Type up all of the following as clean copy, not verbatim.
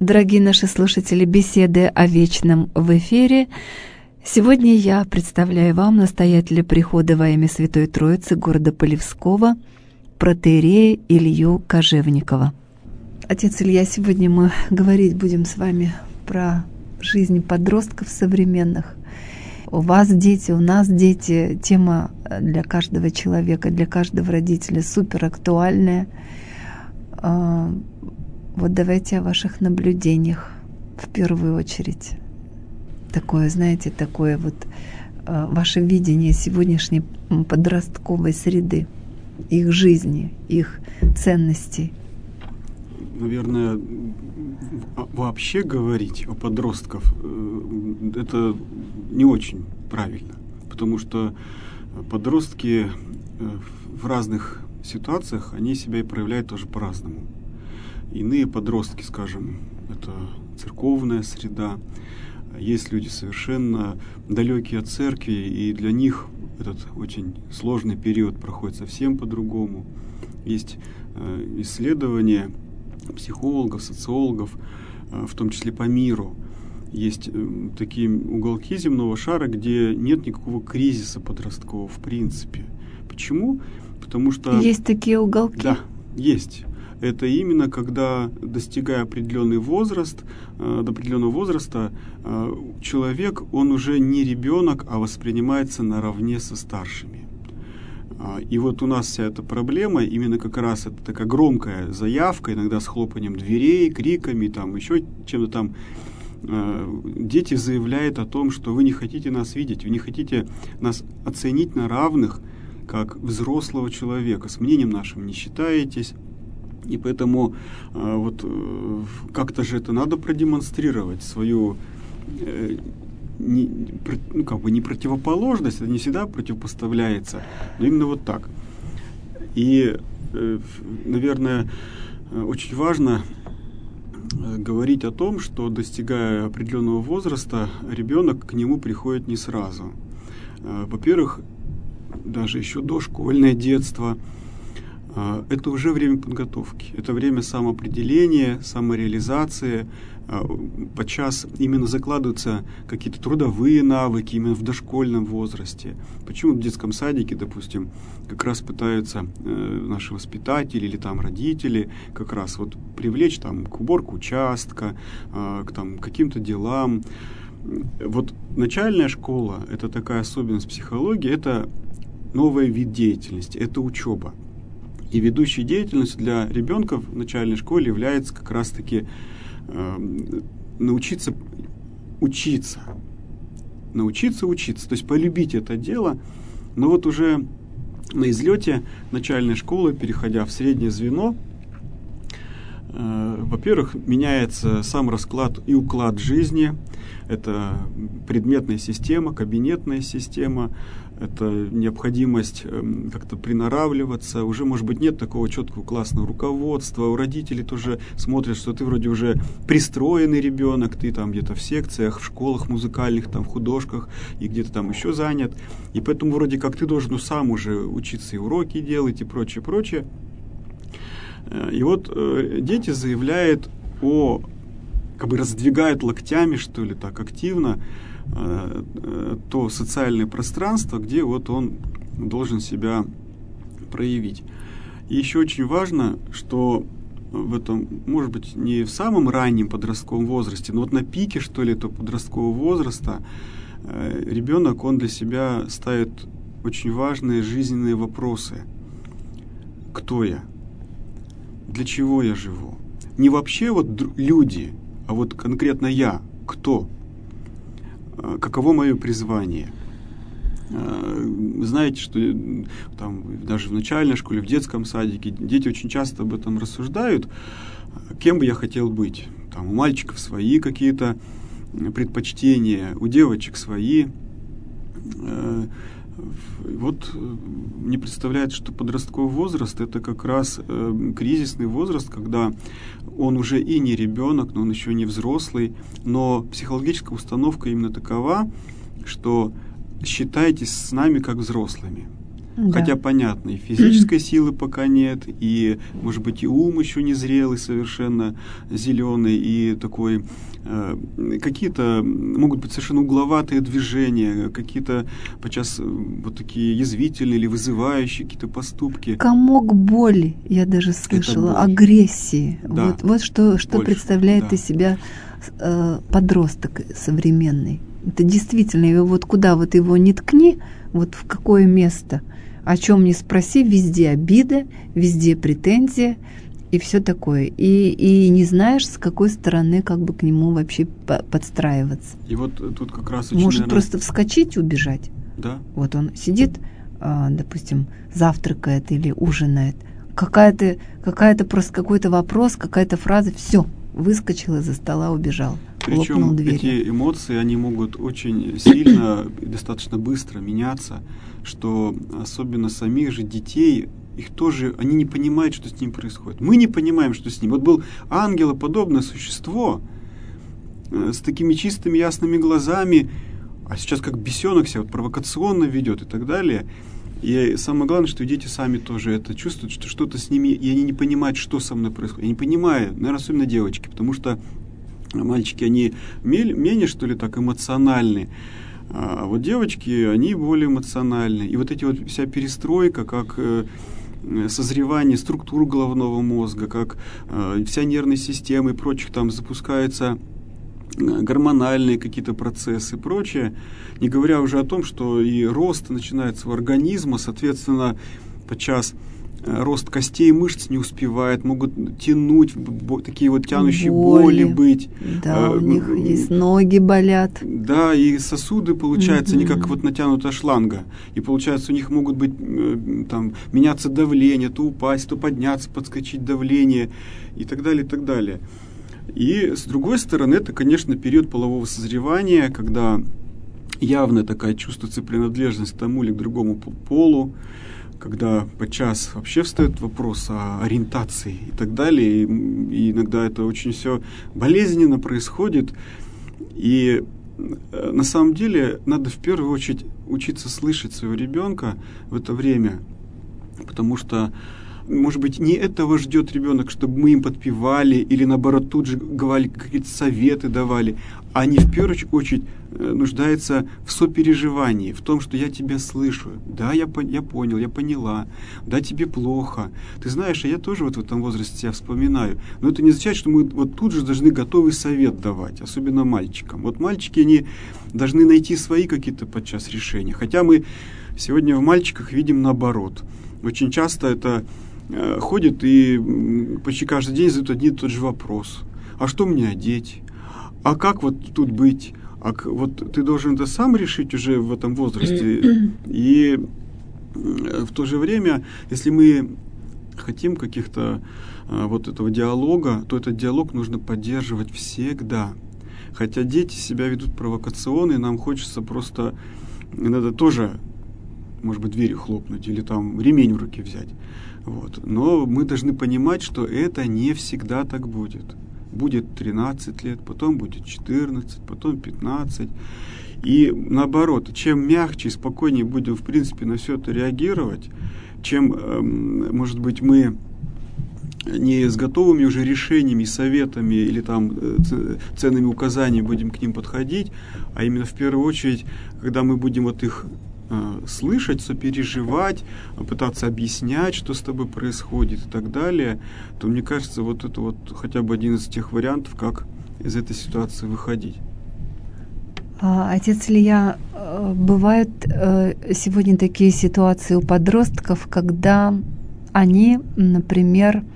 Дорогие наши слушатели, беседы о вечном в эфире. Сегодня я представляю вам настоятеля прихода во имя Святой Троицы города Полевского, протоиерея Илью Кожевникова. Отец Илья, сегодня мы говорить будем с вами про жизнь подростков современных. У вас дети, у нас дети. Тема для каждого человека, для каждого родителя супер актуальная. Вот давайте о ваших наблюдениях в первую очередь. Такое, знаете, такое вот ваше видение сегодняшней подростковой среды, их жизни, их ценностей. Наверное, вообще говорить о подростках это не очень правильно, потому что подростки в разных ситуациях, они себя и проявляют тоже по-разному. Иные подростки, скажем, это церковная среда, есть люди совершенно далекие от церкви, и для них этот очень сложный период проходит совсем по-другому. Есть исследования психологов, социологов, в том числе по миру. Есть такие уголки земного шара, где нет никакого кризиса подросткового в принципе. Почему? Потому что... Есть такие уголки? Да, есть. Это именно когда, достигая определенный возраст, до определенного возраста, человек, он уже не ребенок, а воспринимается наравне со старшими. И вот у нас вся эта проблема, именно как раз это такая громкая заявка, иногда с хлопанием дверей, криками, там, еще чем-то там. Дети заявляют о том, что вы не хотите нас видеть, вы не хотите нас оценить на равных, как взрослого человека, с мнением нашим не считаетесь. И поэтому как-то же это надо продемонстрировать, свою не противоположность, это не всегда противопоставляется, но именно вот так. И, наверное, очень важно говорить о том, что, достигая определенного возраста, ребенок к нему приходит не сразу. Во-первых, даже еще дошкольное детство – это уже время подготовки, это время самоопределения, самореализации. Подчас именно закладываются какие-то трудовые навыки именно в дошкольном возрасте. Почему в детском садике, допустим, как раз пытаются наши воспитатели или там родители как раз вот привлечь там к уборке участка, к там каким-то делам. Вот начальная школа, это такая особенность психологии, это новый вид деятельности, это учеба. И ведущей деятельностью для ребенка в начальной школе является как раз-таки научиться учиться. Научиться учиться, то есть полюбить это дело. Но вот уже на излете начальной школы, переходя в среднее звено, во-первых, меняется сам расклад и уклад жизни. Это предметная система, кабинетная система, это необходимость как-то приноравливаться. Уже, может быть, нет такого четкого классного руководства. У родителей тоже смотрят, что ты вроде уже пристроенный ребенок, ты там где-то в секциях, в школах музыкальных, там в художках и где-то там еще занят. И поэтому вроде как ты должен сам уже учиться и уроки делать и прочее, прочее. И вот дети заявляют раздвигают локтями, что ли, так активно то социальное пространство, где вот он должен себя проявить. И еще очень важно, что в этом, может быть, не в самом раннем подростковом возрасте, но вот на пике, что ли, этого подросткового возраста ребенок, он для себя ставит очень важные жизненные вопросы. Кто я? Для чего я живу? Не вообще вот люди, а вот конкретно я. Кто? Каково мое призвание? Знаете, что там даже в начальной школе, в детском садике дети очень часто об этом рассуждают. Кем бы я хотел быть? Там у мальчиков свои какие-то предпочтения, у девочек свои. Вот мне представляется, что подростковый возраст — это как раз кризисный возраст, когда он уже и не ребенок, но он еще не взрослый, но психологическая установка именно такова, что считайтесь с нами как взрослыми. Да. Хотя, понятно, и физической силы пока нет, и, может быть, и ум еще не зрелый, совершенно зеленый, и такой, какие-то могут быть совершенно угловатые движения, какие-то подчас вот такие язвительные или вызывающие какие-то поступки. Комок боли, я даже слышала, агрессии. Да. Вот что представляет из себя подросток современный. Это действительно, вот куда вот его не ткни, вот в какое место, о чем не спроси, везде обида, везде претензия и все такое. И не знаешь, с какой стороны как бы к нему вообще подстраиваться. И вот тут как раз очень, может просто вскочить и убежать. Да. Вот он сидит, допустим, завтракает или ужинает, какая-то просто какой-то вопрос, какая-то фраза, все, выскочил из-за стола, убежал. Причем эти эмоции, они могут очень сильно и достаточно быстро меняться, что особенно самих же детей, их тоже, они не понимают, что с ним происходит. Мы не понимаем, что с ним. Вот был ангелоподобное существо с такими чистыми ясными глазами, а сейчас как бесенок себя вот провокационно ведет и так далее. И самое главное, что дети сами тоже это чувствуют, что что-то с ними, и они не понимают, что со мной происходит. Я не понимаю, наверное, особенно девочки, потому что мальчики, они менее, что ли, так эмоциональны, а вот девочки, они более эмоциональны. И вот эти вот вся перестройка, как созревание структур головного мозга, как вся нервная система и прочих, там запускаются гормональные какие-то процессы и прочее, не говоря уже о том, что и рост начинается у организма, соответственно, подчас рост костей и мышц не успевает, могут тянуть, такие вот тянущие боли быть. Да, у них есть ноги болят. Да, и сосуды, получается, не как вот натянутая шланга. И получается, у них могут быть там меняться давление, то упасть, то подняться, подскочить давление и так далее, и так далее. И с другой стороны, это, конечно, период полового созревания, когда явно такая чувствуется принадлежность к тому или к другому полу, когда подчас вообще встает вопрос о ориентации и так далее, и иногда это очень все болезненно происходит, и на самом деле надо в первую очередь учиться слышать своего ребенка в это время, потому что, может быть, не этого ждет ребенок, чтобы мы им подпевали или, наоборот, тут же говорили, какие-то советы давали. Они, в первую очередь, нуждаются в сопереживании, в том, что я тебя слышу. Да, я понял, я поняла. Да, тебе плохо. Ты знаешь, я тоже вот в этом возрасте тебя вспоминаю. Но это не означает, что мы вот тут же должны готовый совет давать, особенно мальчикам. Вот мальчики, они должны найти свои какие-то подчас решения. Хотя мы сегодня в мальчиках видим наоборот. Очень часто это ходит и почти каждый день задают один и тот же вопрос. А что мне одеть? А как вот тут быть? А вот ты должен это сам решить уже в этом возрасте. И в то же время, если мы хотим каких-то вот этого диалога, то этот диалог нужно поддерживать всегда. Хотя дети себя ведут провокационно, и нам хочется просто иногда тоже, может быть, дверью хлопнуть или там ремень в руки взять. Вот. Но мы должны понимать, что это не всегда так будет. Будет 13 лет, потом будет 14, потом 15. И наоборот, чем мягче и спокойнее будем, в принципе, на все это реагировать, чем, может быть, мы не с готовыми уже решениями, советами или там ценными указаниями будем к ним подходить, а именно в первую очередь, когда мы будем вот их слышать, сопереживать, пытаться объяснять, что с тобой происходит и так далее, то, мне кажется, вот это вот хотя бы один из тех вариантов, как из этой ситуации выходить. Отец Илья, бывают сегодня такие ситуации у подростков, когда они, например,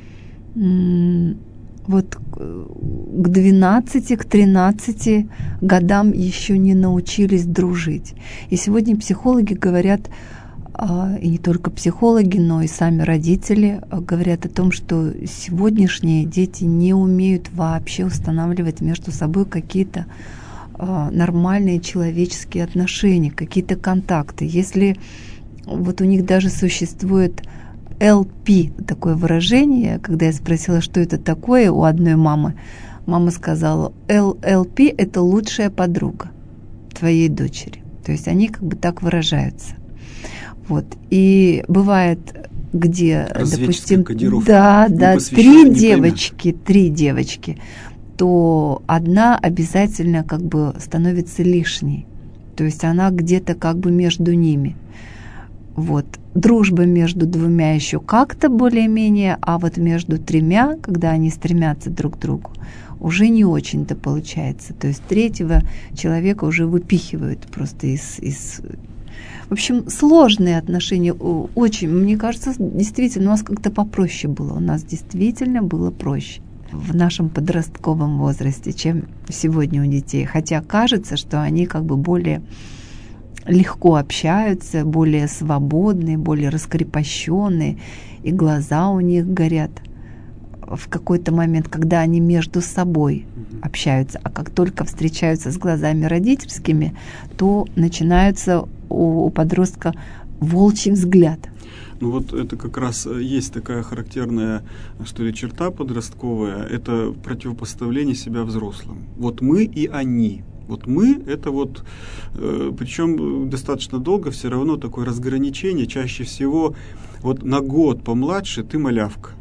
вот к 12, к 13 годам еще не научились дружить. И сегодня психологи говорят, и не только психологи, но и сами родители говорят о том, что сегодняшние дети не умеют вообще устанавливать между собой какие-то нормальные человеческие отношения, какие-то контакты. Если вот у них даже существует LP, такое выражение, когда я спросила, что это такое у одной мамы, мама сказала, LP – это лучшая подруга твоей дочери. То есть они как бы так выражаются. Вот. И бывает, где, допустим, кодировка, 3 девочки, то одна обязательно как бы становится лишней. То есть она где-то как бы между ними. Вот. Дружба между 2 еще как-то более-менее, а вот между 3, когда они стремятся друг к другу, уже не очень-то получается. То есть 3-го человека уже выпихивают просто из... В общем, сложные отношения. Очень, мне кажется, действительно, у нас как-то попроще было. У нас действительно было проще в нашем подростковом возрасте, чем сегодня у детей. Хотя кажется, что они как бы более легко общаются, более свободные, более раскрепощенные, и глаза у них горят в какой-то момент, когда они между собой общаются. А как только встречаются с глазами родительскими, то начинается у подростка волчий взгляд. Ну вот это как раз есть такая характерная, что ли, черта подростковая, это противопоставление себя взрослым. Вот мы и они. Вот мы, это вот, причем достаточно долго все равно такое разграничение, чаще всего вот на год помладше ты малявка,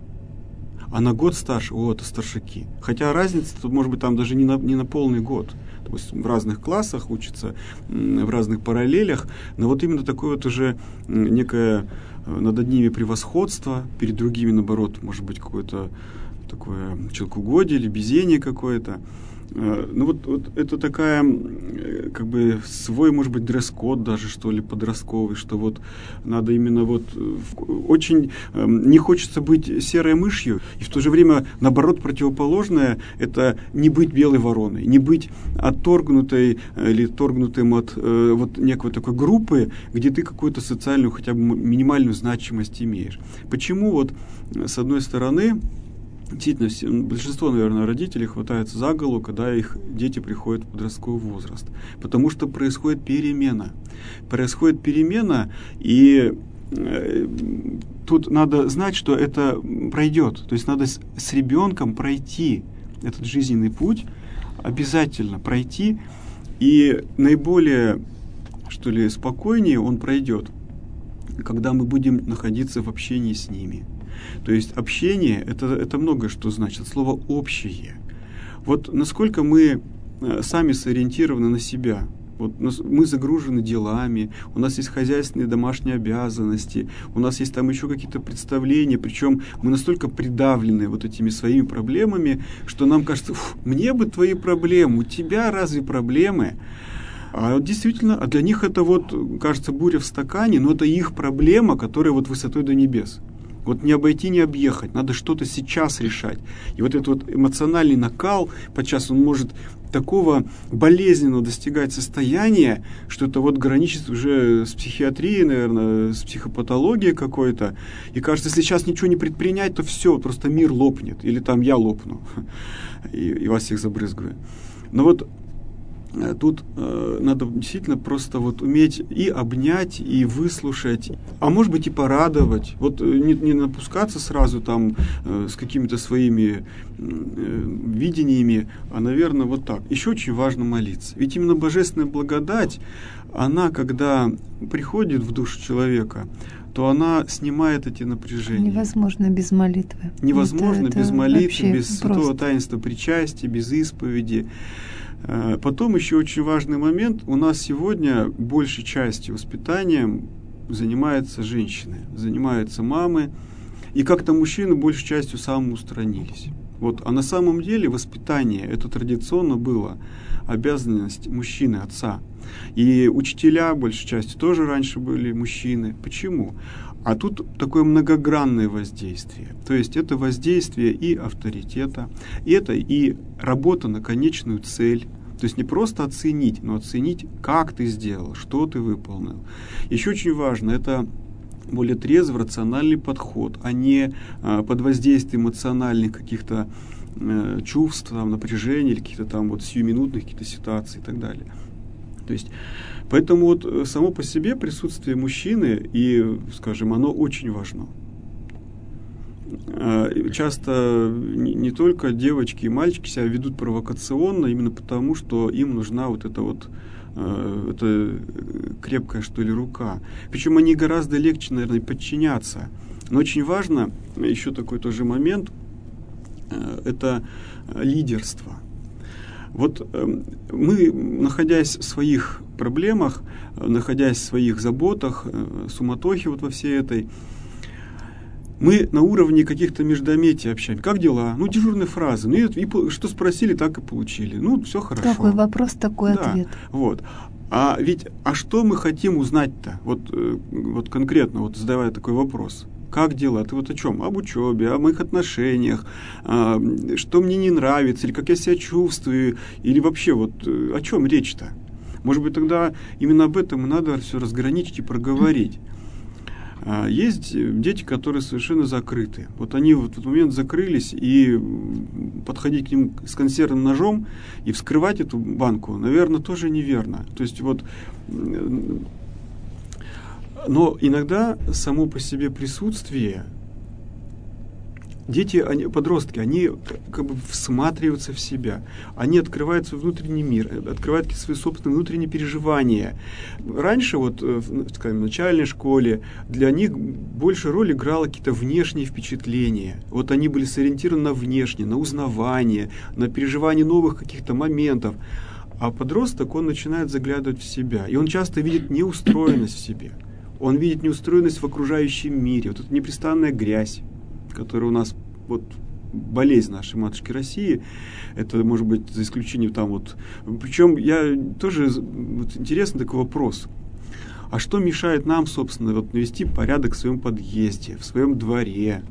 а на год старше, это старшаки. Хотя разница тут может быть там даже не на полный год. То есть в разных классах учатся, в разных параллелях, но вот именно такое вот уже некое над одними превосходство, перед другими, наоборот, может быть какое-то такое челкугодие или безение какое-то. Ну вот это такая, как бы, свой, может быть, дресс-код даже, что ли, подростковый, что вот надо именно вот очень не хочется быть серой мышью, и в то же время, наоборот, противоположное, это не быть белой вороной, не быть отторгнутой или отторгнутым от вот некой такой группы, где ты какую-то социальную, хотя бы минимальную значимость имеешь. Почему вот, с одной стороны, действительно, большинство, наверное, родителей хватается за голову, когда их дети приходят в подростковый возраст. Потому что происходит перемена. Происходит перемена, и тут надо знать, что это пройдет. То есть надо с ребенком пройти этот жизненный путь, обязательно пройти, и наиболее, что ли, спокойнее он пройдет, когда мы будем находиться в общении с ними. То есть общение это многое что значит. Слово общее. Вот насколько мы сами сориентированы на себя. Вот мы загружены делами, у нас есть хозяйственные домашние обязанности, у нас есть там еще какие-то представления, причем мы настолько придавлены вот этими своими проблемами, что нам кажется, мне бы твои проблемы, у тебя разве проблемы? А вот действительно, для них это вот, кажется, буря в стакане, но это их проблема, которая вот высотой до небес. Вот не обойти, не объехать, надо что-то сейчас решать. И вот этот вот эмоциональный накал, подчас он может такого болезненного достигать состояния, что это вот граничит уже с психиатрией, наверное, с психопатологией какой-то. И кажется, если сейчас ничего не предпринять, то все, просто мир лопнет. Или там я лопну. И вас всех забрызгаю. Но вот тут надо действительно просто вот уметь и обнять, и выслушать, а может быть и порадовать. Вот не напускаться сразу там с какими-то своими видениями, а, наверное, вот так. Еще очень важно молиться. Ведь именно божественная благодать, она, когда приходит в душу человека, то она снимает эти напряжения. Невозможно без молитвы. Невозможно без молитвы, без святого таинства причастия, без исповеди. Потом еще очень важный момент. У нас сегодня большей частью воспитанием занимаются женщины, занимаются мамы. И как-то мужчины большей частью самоустранились. Вот. А на самом деле воспитание, это традиционно было обязанность мужчины, отца. И учителя большей частью тоже раньше были мужчины. Почему? А тут такое многогранное воздействие. То есть это воздействие и авторитета, и это и работа на конечную цель. То есть не просто оценить, но оценить, как ты сделал, что ты выполнил. Еще очень важно, это более трезвый, рациональный подход, а не под воздействием эмоциональных каких-то чувств, там, напряжений, или каких-то там вот сиюминутных каких-то ситуаций и так далее. То есть, поэтому вот само по себе присутствие мужчины, и, скажем, оно очень важно. часто не только девочки и мальчики себя ведут провокационно именно потому, что им нужна вот эта вот это крепкая, что ли, рука. Причем они гораздо легче, наверное, подчиняться. Но очень важно, еще такой тоже момент, это лидерство. Вот мы, находясь в своих проблемах, находясь в своих заботах, суматохе вот во всей этой, мы на уровне каких-то междометий общаемся. Как дела? Ну, дежурные фразы. Ну, и что спросили, так и получили. Ну, все хорошо. Такой вопрос, такой ответ. Вот. А что мы хотим узнать-то? Вот конкретно, вот задавая такой вопрос. Как дела? Ты вот о чем? Об учебе, о моих отношениях, что мне не нравится, или как я себя чувствую, или вообще вот о чем речь-то? Может быть, тогда именно об этом и надо все разграничить и проговорить. Есть дети, которые совершенно закрыты. Вот они в этот момент закрылись, и подходить к ним с консервным ножом и вскрывать эту банку, наверное, тоже неверно. То есть вот... Но иногда само по себе присутствие, дети, подростки, они как бы всматриваются в себя, они открывают свой внутренний мир, открывают какие-то свои собственные внутренние переживания. Раньше, скажем, в начальной школе для них больше роль играло какие-то внешние впечатления. Вот они были сориентированы на внешнее, на узнавание, на переживание новых каких-то моментов. А подросток, он начинает заглядывать в себя, и он часто видит неустроенность в себе. Он видит неустроенность в окружающем мире, вот эта непрестанная грязь, которая у нас, вот, болезнь нашей матушки России, это, может быть, за исключением там вот... Причем я тоже, вот, интересный такой вопрос. А что мешает нам, собственно, вот, навести порядок в своем подъезде, в своем дворе,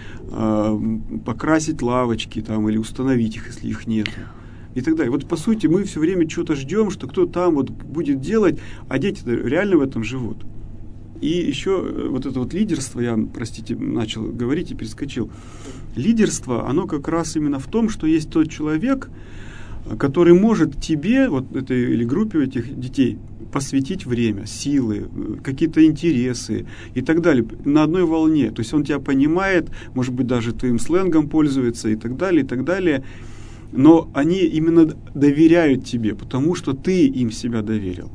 покрасить лавочки там, или установить их, если их нет? И так далее. Вот, по сути, мы все время что-то ждем, что кто-то там вот будет делать, а дети реально в этом живут. И еще вот это вот лидерство, я, простите, начал говорить и перескочил. Лидерство, оно как раз именно в том, что есть тот человек, который может тебе, вот этой или группе этих детей, посвятить время, силы, какие-то интересы и так далее, на одной волне. То есть он тебя понимает, может быть, даже твоим сленгом пользуется и так далее, и так далее. Но они именно доверяют тебе, потому что ты им себя доверил.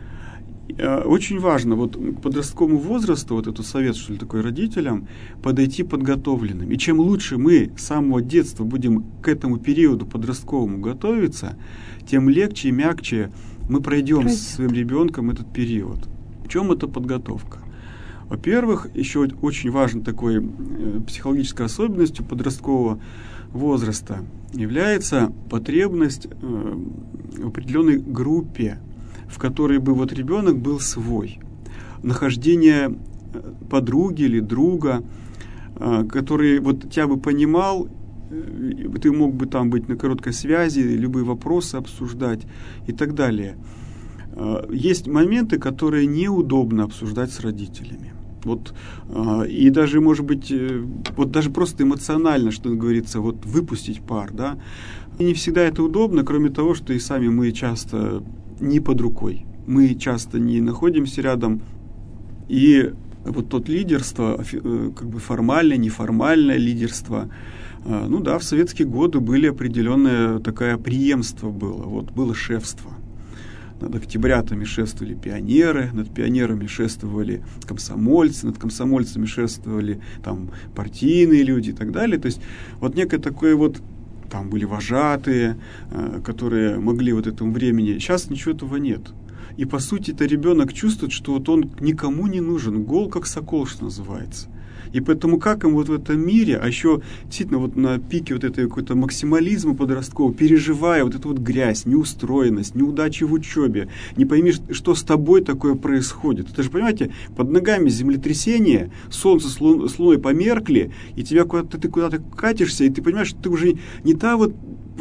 Очень важно вот к подростковому возрасту, вот этот совет, что ли, такой родителям, подойти подготовленным. И чем лучше мы с самого детства будем к этому периоду подростковому готовиться, тем легче и мягче мы пройдем со своим ребенком этот период. В чем эта подготовка? Во-первых, еще очень важной такой психологической особенностью подросткового возраста является потребность в определенной группе, в которой бы вот ребенок был свой. Нахождение подруги или друга, который вот тебя бы понимал, ты мог бы там быть на короткой связи, любые вопросы обсуждать и так далее. Есть моменты, которые неудобно обсуждать с родителями. Вот, и даже, может быть, вот даже просто эмоционально, что говорится, вот выпустить пар, да. И не всегда это удобно, кроме того, что и сами мы часто не под рукой. Мы часто не находимся рядом. И вот тот лидерство, как бы формальное, неформальное лидерство, ну да, в советские годы были определенное такое преемство было. Вот было шефство. Над октябрятами шествовали пионеры, над пионерами шествовали комсомольцы, над комсомольцами шествовали там партийные люди и так далее. То есть вот некое такое вот, там были вожатые, которые могли вот этому времени. Сейчас ничего этого нет. И по сути это ребенок чувствует, что вот он никому не нужен, гол как сокол, что называется. И поэтому как им вот в этом мире, а еще действительно вот на пике вот этой какой-то максимализма подросткового, переживая вот эту вот грязь, неустроенность, неудачи в учебе, не поймешь, что с тобой такое происходит. Это же, понимаете, под ногами землетрясение, солнце с луной померкли, и тебя ты куда-то катишься, и ты понимаешь, что ты уже не та вот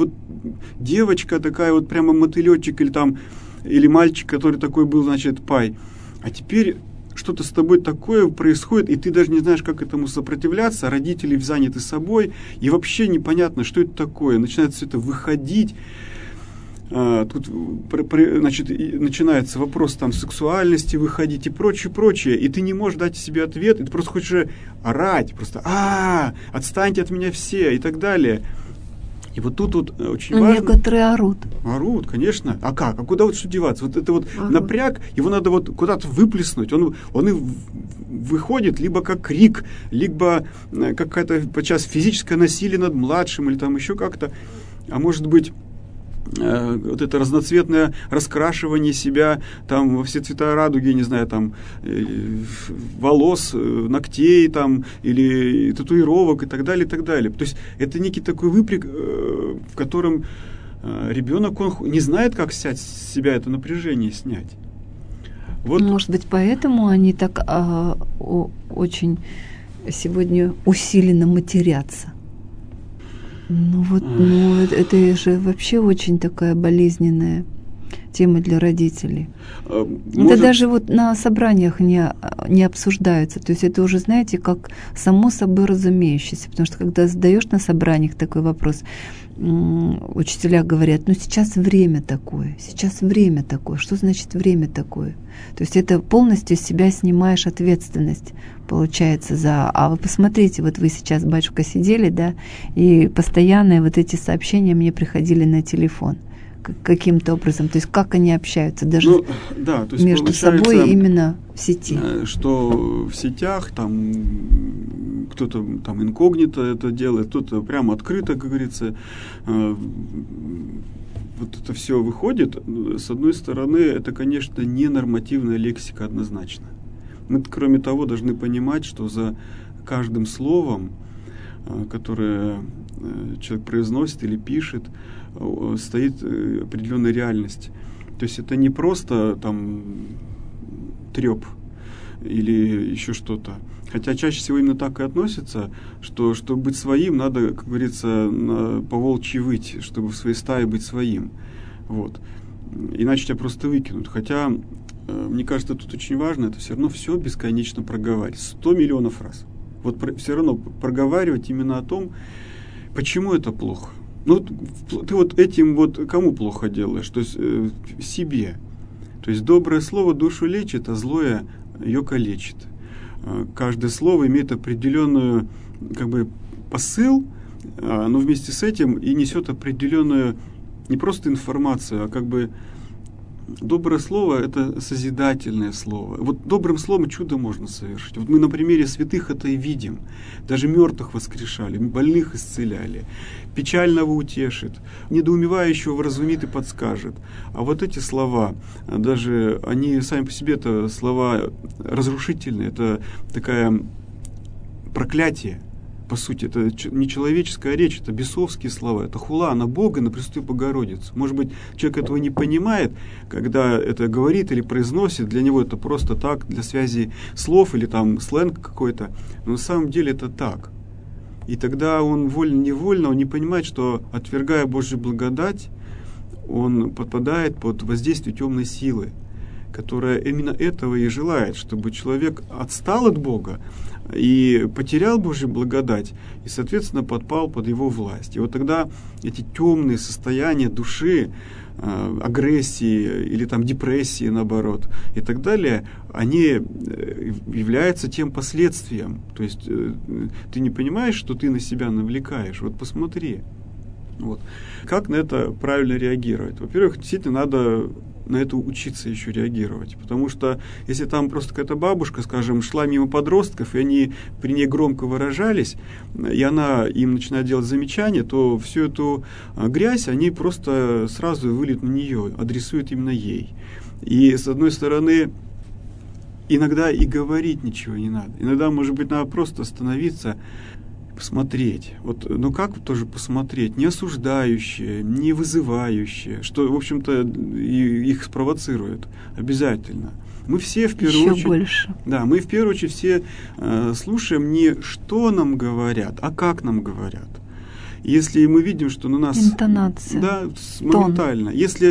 девочка такая вот прямо мотылечек или мальчик, который такой был, значит, пай. А теперь что-то с тобой такое происходит, и ты даже не знаешь, как этому сопротивляться, родители заняты собой, и вообще непонятно, что это такое. Начинает все это выходить. тут, значит, начинается вопрос там сексуальности выходить и прочее, и ты не можешь дать себе ответ, и ты просто хочешь орать, просто отстаньте от меня все и так далее. И вот тут вот очень важно... Некоторые орут. Орут, конечно. А как? А куда вот что деваться? Вот это вот напряг, его надо вот куда-то выплеснуть. Он и выходит либо как крик, либо какая-то подчас физическое насилие над младшим, или там еще как-то. А может быть, вот это разноцветное раскрашивание себя там во все цвета радуги, не знаю, там волос, ногтей там, или татуировок и так далее, и так далее. То есть это некий такой выплеск, в котором ребенок, он не знает, как с себя это напряжение снять. Вот. Может быть, поэтому они так очень сегодня усиленно матерятся. Это же вообще очень такая болезненная тема для родителей. Это даже вот на собраниях не обсуждается. То есть это уже, знаете, как само собой разумеющееся. Потому что когда задаешь на собраниях такой вопрос, учителя говорят, сейчас время такое. Что значит время такое? То есть это полностью с себя снимаешь ответственность, получается, А вы посмотрите, вот вы сейчас, батюшка, сидели, да, и постоянно вот эти сообщения мне приходили на телефон. Каким-то образом, то есть как они общаются даже то есть между собой именно в сети. Что в сетях там кто-то там инкогнито это делает, кто-то прямо открыто, как говорится, вот это все выходит. С одной стороны, это, конечно, не нормативная лексика однозначно. Мы, кроме того, должны понимать, что за каждым словом, которое человек произносит или пишет, стоит определенная реальность. То есть это не просто там трёп или еще что-то. Хотя чаще всего именно так и относится, что чтобы быть своим, надо, как говорится, по-волчьи выть, чтобы в своей стае быть своим. Вот. Иначе тебя просто выкинут. Хотя, мне кажется, тут очень важно, это все равно все бесконечно проговаривать. 100 миллионов раз. Вот все равно проговаривать именно о том, почему это плохо. Ты вот этим вот кому плохо делаешь? То есть себе. То есть доброе слово душу лечит, а злое ее калечит. Каждое слово имеет определенную посыл, но вместе с этим и несет определенную не просто информацию, а доброе слово – это созидательное слово. Вот добрым словом чудо можно совершить. Вот мы на примере святых это и видим. Даже мертвых воскрешали, больных исцеляли, печального утешит, недоумевающего вразумит и подскажет. А вот эти слова, даже они сами по себе это слова разрушительные, это такое проклятие. По сути, это не человеческая речь, это бесовские слова, это хула на Бога, на Пресвятую Богородицу. Может быть, человек этого не понимает, когда это говорит или произносит, для него это просто так, для связи слов или там сленг какой-то, но на самом деле это так. И тогда он вольно-невольно, он не понимает, что, отвергая Божью благодать, он подпадает под воздействие темной силы, которая именно этого и желает, чтобы человек отстал от Бога и потерял Божью благодать, и, соответственно, подпал под его власть. И вот тогда эти темные состояния души, агрессии или там депрессии, наоборот, и так далее, они являются тем последствием. То есть ты не понимаешь, что ты на себя навлекаешь. Вот посмотри. Вот. Как на это правильно реагировать? Во-первых, действительно надо на это учиться еще реагировать. Потому что если там просто какая-то бабушка, скажем, шла мимо подростков, и они при ней громко выражались, и она им начинает делать замечания, то всю эту грязь они просто сразу выльют на нее, адресуют именно ей. И с одной стороны, иногда и говорить ничего не надо. Иногда, может быть, надо просто остановиться, посмотреть. Вот, как тоже посмотреть? Не осуждающее, не вызывающее, что, в общем-то, их спровоцирует обязательно. Мы все в первую еще очередь... больше. Да, мы в первую очередь все слушаем не что нам говорят, а как нам говорят. Если мы видим, что на нас... Интонация. Да, моментально. Если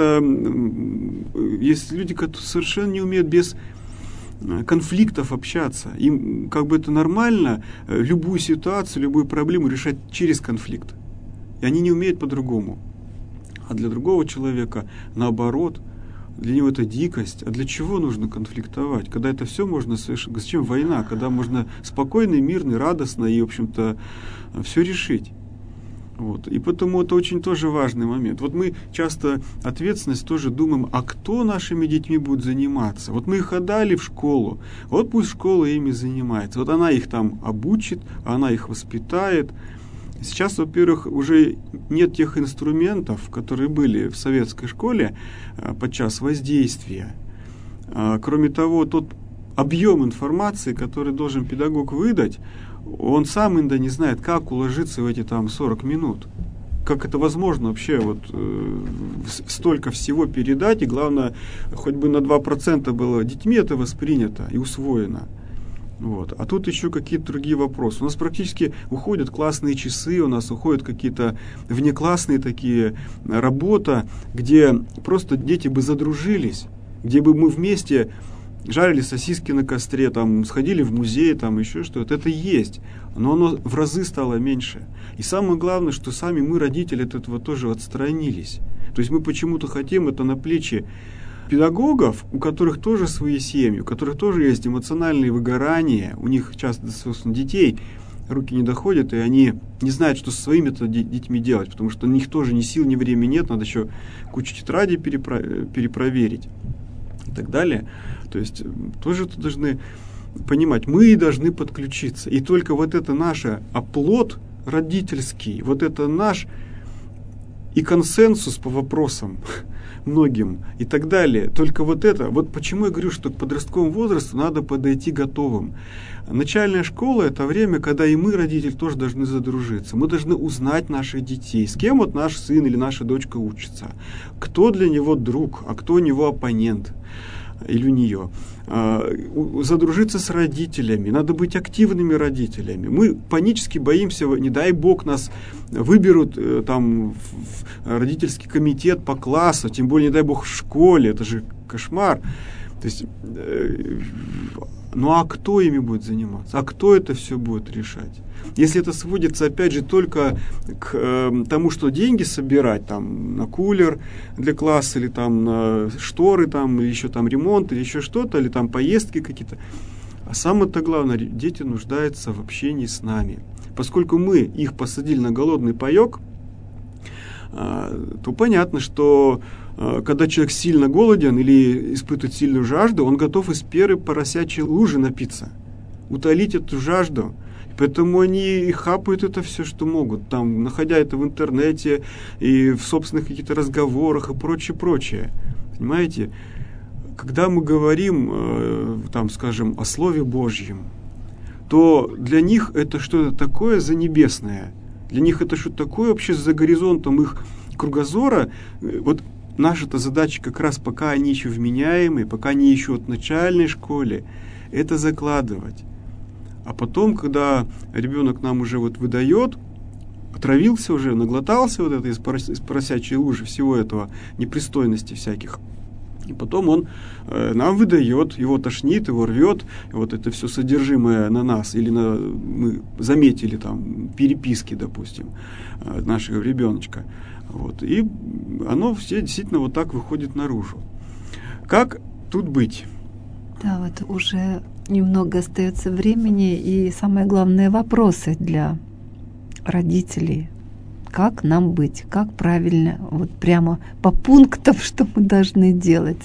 есть люди, которые совершенно не умеют без конфликтов общаться. Им это нормально любую ситуацию, любую проблему решать через конфликт. И они не умеют по-другому. а для другого человека наоборот. Для него это дикость. А для чего нужно конфликтовать? Когда это все можно совершить? Зачем война? Когда можно спокойно, мирно, радостно и, в общем-то, все решить. Вот. И потому это очень тоже важный момент. Вот мы часто ответственность тоже думаем, а кто нашими детьми будет заниматься? Вот мы их отдали в школу, вот пусть школа ими занимается. Вот она их там обучит, она их воспитает. Сейчас, во-первых, уже нет тех инструментов, которые были в советской школе подчас воздействия. Кроме того, тот объем информации, который должен педагог выдать, он сам иногда не знает, как уложиться в эти там 40 минут. Как это возможно вообще вот столько всего передать, и главное, хоть бы на 2% было детьми это воспринято и усвоено. Вот. А тут еще какие-то другие вопросы. У нас практически уходят классные часы, у нас уходят какие-то внеклассные такие работа, где просто дети бы задружились, где бы мы вместе жарили сосиски на костре, там, сходили в музей, там, еще что-то. Это есть, но оно в разы стало меньше. И самое главное, что сами мы, родители, от этого тоже отстранились. То есть мы почему-то хотим это на плечи педагогов, у которых тоже свои семьи, у которых тоже есть эмоциональные выгорания, у них часто, собственно, детей руки не доходят, и они не знают, что со своими-то детьми делать, потому что у них тоже ни сил, ни времени нет, надо еще кучу тетрадей перепроверить и так далее. То есть тоже должны понимать, мы должны подключиться. И только вот это наш оплот родительский, вот это наш и консенсус по вопросам многим и так далее. Только вот это, вот почему я говорю, что к подростковому возрасту надо подойти готовым. Начальная школа – это время, когда и мы, родители, тоже должны задружиться. Мы должны узнать наших детей, с кем вот наш сын или наша дочка учится, кто для него друг, а кто у него оппонент или у нее. Задружиться с родителями, надо быть активными родителями. Мы панически боимся, не дай бог нас выберут там в родительский комитет по классу, тем более, не дай бог, в школе, это же кошмар. То есть, ну а кто ими будет заниматься? А кто это все будет решать? Если это сводится, опять же, только к тому, что деньги собирать там, на кулер для класса, или там, на шторы, там, или еще там ремонт, или еще что-то, или там поездки какие-то. А самое-то главное, дети нуждаются в общении с нами. Поскольку мы их посадили на голодный паек, то понятно, что когда человек сильно голоден или испытывает сильную жажду, он готов из первой поросячьей лужи напиться, утолить эту жажду. Поэтому они хапают это все, что могут, там, находя это в интернете и в собственных каких-то разговорах и прочее. Понимаете? Когда мы говорим, там, скажем, о Слове Божьем, то для них это что-то такое занебесное. Для них это что-то такое вообще за горизонтом их кругозора. Вот наша-то задача как раз, пока они еще вменяемые, пока они еще в начальной школе, это закладывать. А потом, когда ребенок нам уже вот выдает, отравился уже, наглотался вот это из поросячьей лужи, всего этого, непристойности всяких, и потом он нам выдает, его тошнит, его рвет, вот это все содержимое на нас, или мы заметили там переписки, допустим, нашего ребеночка. Вот, и оно все действительно вот так выходит наружу. Как тут быть? Да, вот уже немного остается времени, и самое главное, вопросы для родителей. Как нам быть? Как правильно? Вот прямо по пунктам, что мы должны делать.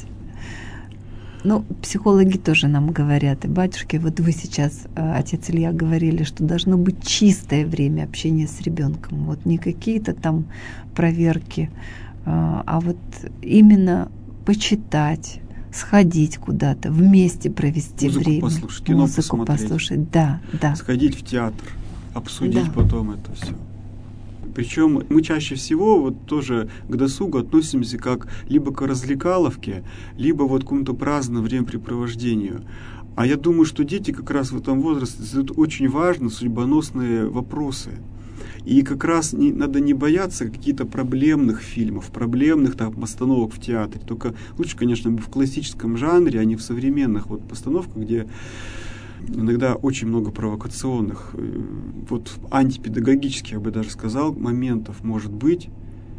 Ну, психологи тоже нам говорят, и батюшки, вот вы сейчас, отец Илья, говорили, что должно быть чистое время общения с ребенком. Вот не какие-то там проверки, а вот именно почитать, сходить куда-то, вместе провести время. Послушать, кино музыку послушать, да. Сходить в театр, обсудить потом это все. Причем мы чаще всего вот тоже к досугу относимся как либо к развлекаловке, либо вот к какому-то праздному времяпрепровождению. А я думаю, что дети как раз в этом возрасте задают очень важные судьбоносные вопросы. И как раз надо не бояться каких-то проблемных фильмов, проблемных там, постановок в театре. Только лучше, конечно, в классическом жанре, а не в современных вот постановках, где иногда очень много провокационных, вот антипедагогических, я бы даже сказал, моментов может быть.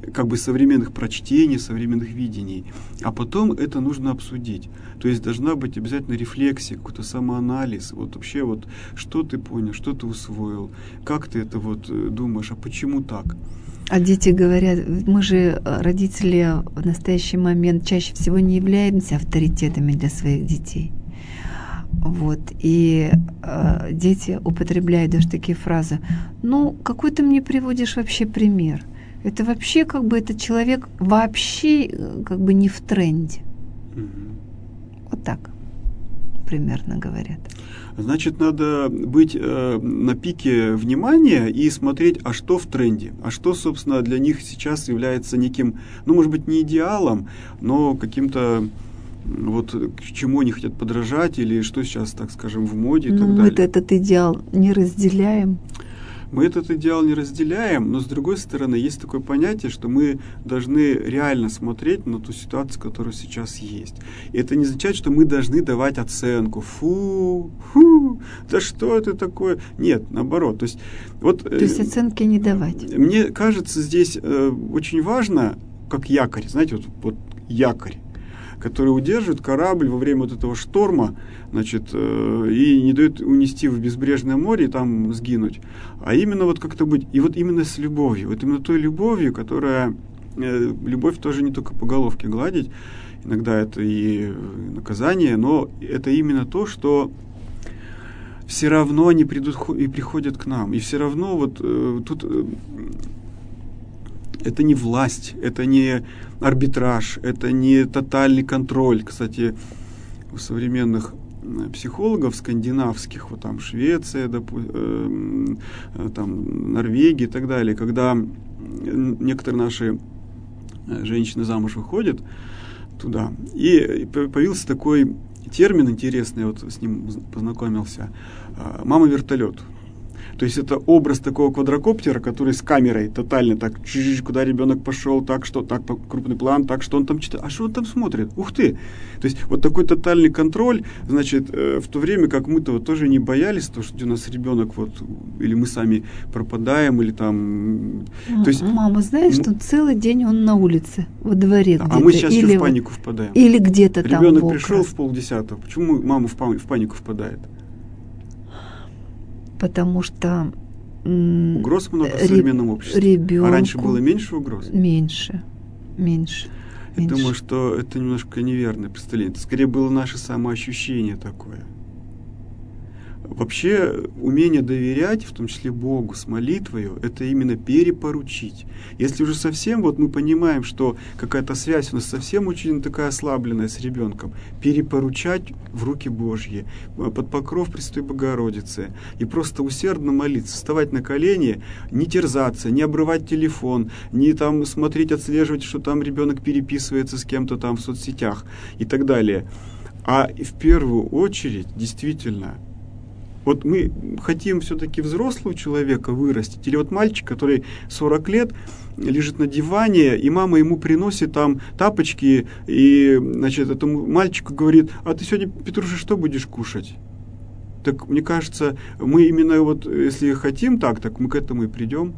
как бы современных прочтений, современных видений, а потом это нужно обсудить. То есть должна быть обязательно рефлексия, какой-то самоанализ. Вот вообще вот что ты понял, что ты усвоил, как ты это вот думаешь, а почему так? А дети говорят, мы же, родители, в настоящий момент чаще всего не являемся авторитетами для своих детей. Вот. И дети употребляют даже такие фразы. Ну, какой ты мне приводишь вообще пример? Это вообще как бы этот человек вообще как бы не в тренде. Вот так примерно говорят. Значит, надо быть на пике внимания и смотреть, а что в тренде, а что, собственно, для них сейчас является неким, ну, может быть, не идеалом, но каким-то вот к чему они хотят подражать или что сейчас, так скажем, в моде и так далее. Мы этот идеал не разделяем. Мы этот идеал не разделяем, но с другой стороны есть такое понятие, что мы должны реально смотреть на ту ситуацию, которая сейчас есть. И это не означает, что мы должны давать оценку. Да что это такое? Нет, наоборот. То есть оценки не давать. Мне кажется, здесь очень важно, как якорь, знаете, вот якорь, который удерживает корабль во время вот этого шторма, значит, и не дает унести в безбрежное море и там сгинуть. А именно вот как-то быть, и вот именно с любовью, вот именно той любовью, которая, любовь тоже не только по головке гладить, иногда это и наказание, но это именно то, что все равно они придут и приходят к нам, и все равно вот тут... Это не власть, это не арбитраж, это не тотальный контроль. Кстати, у современных психологов скандинавских, вот там Швеция, там Норвегия и так далее, когда некоторые наши женщины замуж выходят туда, и появился такой термин интересный, я вот с ним познакомился, «мама-вертолет». То есть это образ такого квадрокоптера, который с камерой тотально так, куда ребенок пошел, так что, так крупный план, так что он там читает, а что он там смотрит? Ух ты! То есть вот такой тотальный контроль, значит, в то время как мы-то вот тоже не боялись, то, что у нас ребенок вот, или мы сами пропадаем, или там... То есть, мама знает, что целый день он на улице, во дворе где-то. А мы сейчас еще в панику впадаем. Или где-то там. Ребенок пришел в 9:30, почему мама в панику впадает? Потому что угроз много в современном обществе. Ребенку а раньше было меньше угроз? Меньше. Я думаю, что это немножко неверное представление. Это скорее было наше самоощущение такое. Вообще, умение доверять, в том числе Богу, с молитвою, это именно перепоручить. Если уже совсем, вот мы понимаем, что какая-то связь у нас совсем очень такая ослабленная с ребенком, перепоручать в руки Божьи, под покров Пресвятой Богородицы, и просто усердно молиться, вставать на колени, не терзаться, не обрывать телефон, не там смотреть, отслеживать, что там ребенок переписывается с кем-то там в соцсетях и так далее. А в первую очередь, действительно, вот мы хотим все-таки взрослого человека вырастить, или вот мальчик, который 40 лет лежит на диване, и мама ему приносит там тапочки, и, значит, этому мальчику говорит: а ты сегодня, Петруша, что будешь кушать? Так, мне кажется, мы именно вот, если хотим так мы к этому и придем.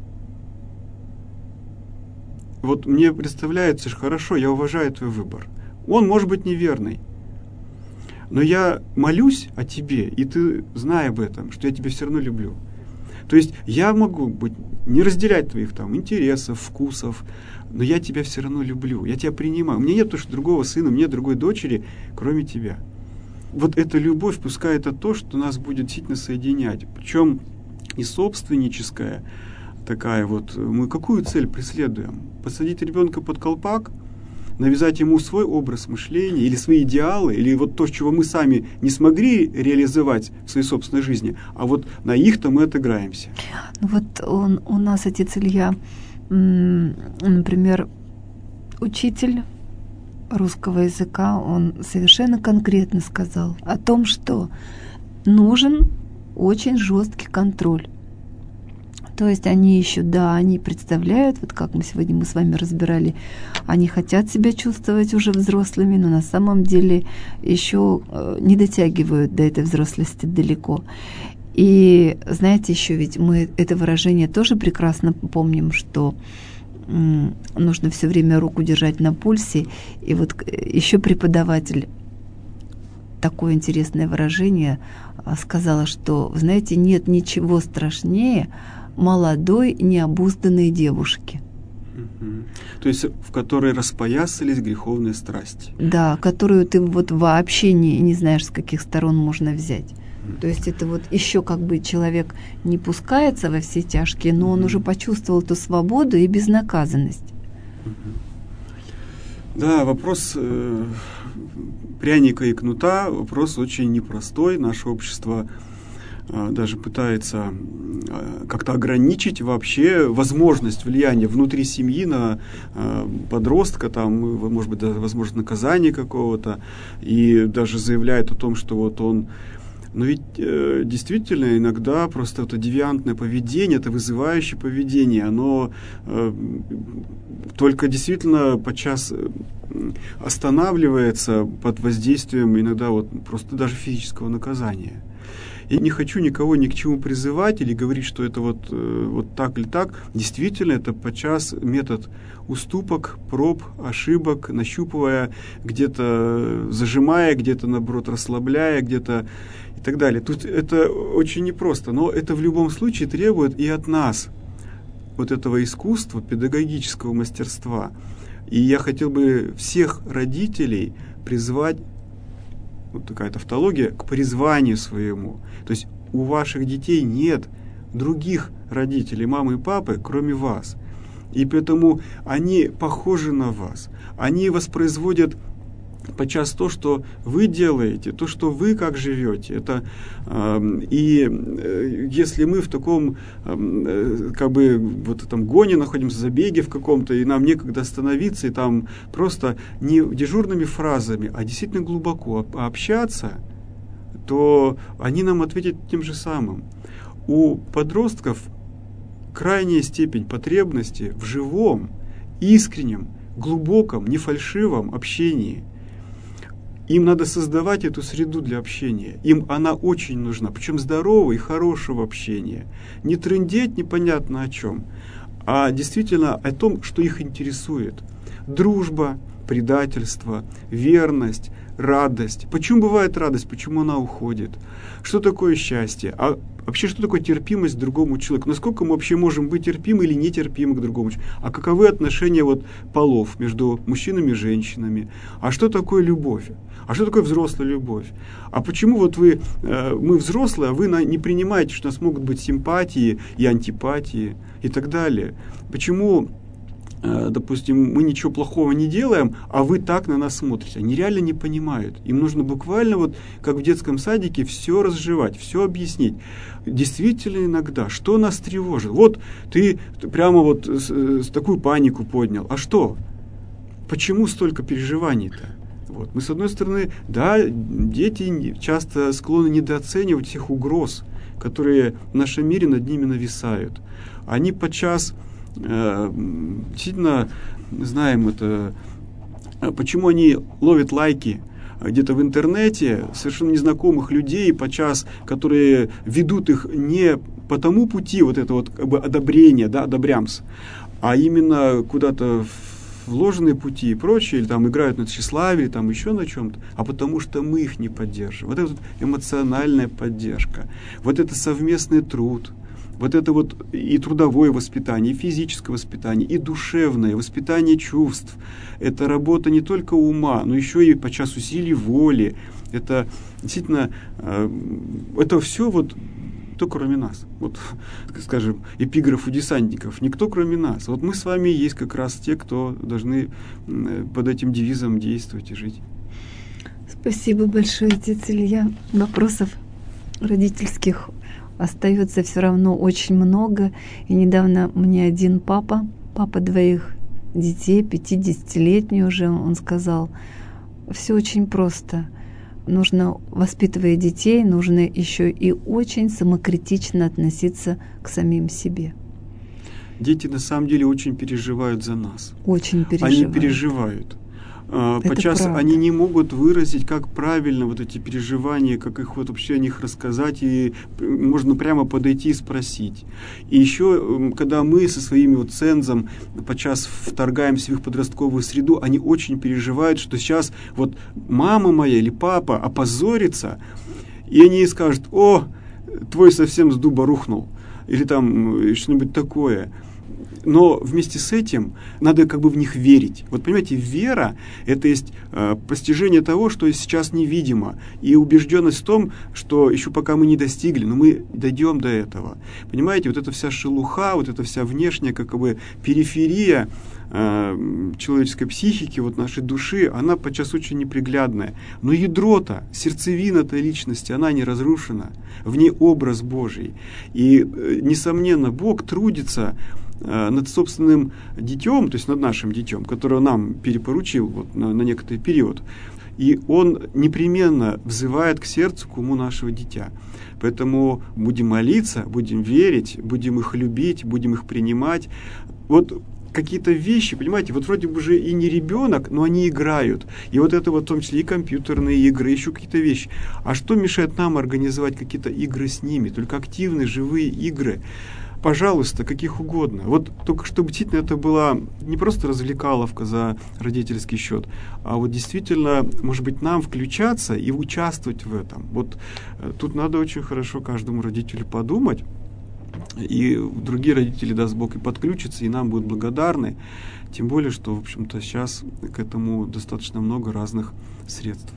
Вот мне представляется, что хорошо, я уважаю твой выбор. Он может быть неверный. Но я молюсь о тебе, и ты знай об этом, что я тебя все равно люблю. То есть я могу не разделять твоих там интересов, вкусов, но я тебя все равно люблю, я тебя принимаю. У меня нет другого сына, у меня нет другой дочери, кроме тебя. Вот эта любовь, пускай это то, что нас будет действительно соединять. Причем не собственническая такая вот. Мы какую цель преследуем? Посадить ребенка под колпак? Навязать ему свой образ мышления или свои идеалы, или вот то, чего мы сами не смогли реализовать в своей собственной жизни, а вот на их-то мы отыграемся. Вот у нас отец Илья, например, учитель русского языка, он совершенно конкретно сказал о том, что нужен очень жесткий контроль. То есть они еще, они представляют, вот как мы сегодня с вами разбирали, они хотят себя чувствовать уже взрослыми, но на самом деле еще не дотягивают до этой взрослости далеко. И знаете, еще ведь мы это выражение тоже прекрасно помним, что нужно все время руку держать на пульсе. И вот еще преподаватель, такое интересное выражение, сказала, что, вы знаете, нет ничего страшнее молодой необузданной девушки. То есть в которой распоясались греховные страсти. Да, которую ты вот вообще не знаешь, с каких сторон можно взять. То есть это вот еще как бы человек не пускается во все тяжкие, но он уже почувствовал эту свободу и безнаказанность. Да, вопрос пряника и кнута, вопрос очень непростой. Наше общество даже пытается как-то ограничить вообще возможность влияния внутри семьи на подростка, там, может быть, даже возможно наказание какого-то, и даже заявляет о том, что вот он... Но ведь действительно иногда просто это девиантное поведение, это вызывающее поведение, оно только действительно подчас останавливается под воздействием иногда вот просто даже физического наказания. Я не хочу никого ни к чему призывать или говорить, что это вот так или так. Действительно, это подчас метод уступок, проб, ошибок, нащупывая, где-то зажимая, где-то, наоборот, расслабляя, где-то и так далее. Тут это очень непросто, но это в любом случае требует и от нас вот этого искусства, педагогического мастерства. И я хотел бы всех родителей призвать, вот такая тавтология, к призванию своему. То есть у ваших детей нет других родителей, мамы и папы, кроме вас. И поэтому они похожи на вас. Они воспроизводят подчас то, что вы делаете, то, что вы как живете. Это, и если мы в таком как бы вот этом гоне находимся, забеге в каком-то, и нам некогда остановиться, и там просто не дежурными фразами, а действительно глубоко общаться, то они нам ответят тем же самым. У подростков крайняя степень потребности в живом, искреннем, глубоком, нефальшивом общении. Им надо создавать эту среду для общения. Им она очень нужна, причем здорового и хорошего общения. Не трындеть непонятно о чем, а действительно о том, что их интересует. Дружба, предательство, верность, радость. Почему бывает радость, почему она уходит? Что такое счастье? А вообще, что такое терпимость к другому человеку? Насколько мы вообще можем быть терпимы или нетерпимы к другому человеку? А каковы отношения вот полов между мужчинами и женщинами? А что такое любовь? А что такое взрослая любовь? А почему вот мы взрослые, а вы не принимаете, что у нас могут быть симпатии и антипатии и так далее? Почему, допустим, мы ничего плохого не делаем, а вы так на нас смотрите? Они реально не понимают. Им нужно буквально, вот как в детском садике, все разжевать, все объяснить. Действительно иногда, что нас тревожит? Вот ты прямо вот такую панику поднял. А что? Почему столько переживаний-то? Вот. Мы, с одной стороны, да, дети часто склонны недооценивать всех угроз, которые в нашем мире над ними нависают. Они подчас, действительно, знаем это, почему они ловят лайки где-то в интернете совершенно незнакомых людей, подчас, которые ведут их не по тому пути, вот это вот как бы одобрение, да, одобрямс, а именно куда-то вложенные пути и прочее, или там играют на тщеславии, или там еще на чем-то, а потому что мы их не поддерживаем. Вот это вот эмоциональная поддержка, вот это совместный труд, вот это вот и трудовое воспитание, и физическое воспитание, и душевное воспитание чувств. Это работа не только ума, но еще и подчас усилий воли. Это действительно, это все вот никто кроме нас. Вот, скажем, эпиграф у десантников. Никто кроме нас. Вот мы с вами есть как раз те, кто должны под этим девизом действовать и жить. Спасибо большое, отец Илья. Вопросов родительских остается все равно очень много. И недавно мне один папа двоих детей, 50-летний уже, он сказал, все очень просто. Нужно, воспитывая детей, нужно еще и очень самокритично относиться к самим себе. Дети на самом деле очень переживают за нас. Очень переживают. Они переживают. подчас правда. они не могут выразить, как правильно вот эти переживания, как их вот вообще о них рассказать, и можно прямо подойти и спросить. И еще, когда мы со своими вот цензом подчас вторгаемся в их подростковую среду, они очень переживают, что сейчас вот мама моя или папа опозорится, и они скажут: «О, твой совсем с дуба рухнул», или там что-нибудь такое. Но вместе с этим надо как бы в них верить. Вот понимаете, вера – это есть постижение того, что сейчас невидимо, и убежденность в том, что еще пока мы не достигли, но мы дойдем до этого. Понимаете, вот эта вся шелуха, вот эта вся внешняя как бы периферия человеческой психики, вот нашей души, она подчас очень неприглядная. Но ядро-то, сердцевина-то личности, она не разрушена, в ней образ Божий. И, несомненно, Бог трудится над собственным детем, то есть над нашим детем, которого нам перепоручил вот на некоторый период. И Он непременно взывает к сердцу, к уму нашего дитя. Поэтому будем молиться, будем верить, будем их любить, будем их принимать. Вот какие-то вещи, понимаете, вот вроде бы же и не ребенок, но они играют. И вот это вот в том числе и компьютерные игры, еще какие-то вещи. А что мешает нам организовать какие-то игры с ними? Только активные, живые игры. Пожалуйста, каких угодно. Вот только чтобы действительно это была не просто развлекаловка за родительский счет, а вот действительно, может быть, нам включаться и участвовать в этом. Вот тут надо очень хорошо каждому родителю подумать, и другие родители, даст Бог, и подключатся, и нам будут благодарны. Тем более, что, в общем-то, сейчас к этому достаточно много разных средств.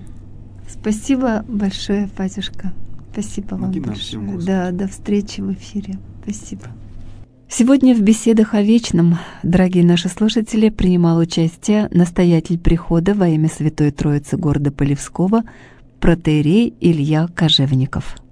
Спасибо большое, батюшка. Спасибо вам большое. Да, до встречи в эфире. Спасибо. Сегодня в беседах о вечном, дорогие наши слушатели, принимал участие настоятель прихода во имя Святой Троицы города Полевского протоиерей Илья Кожевников.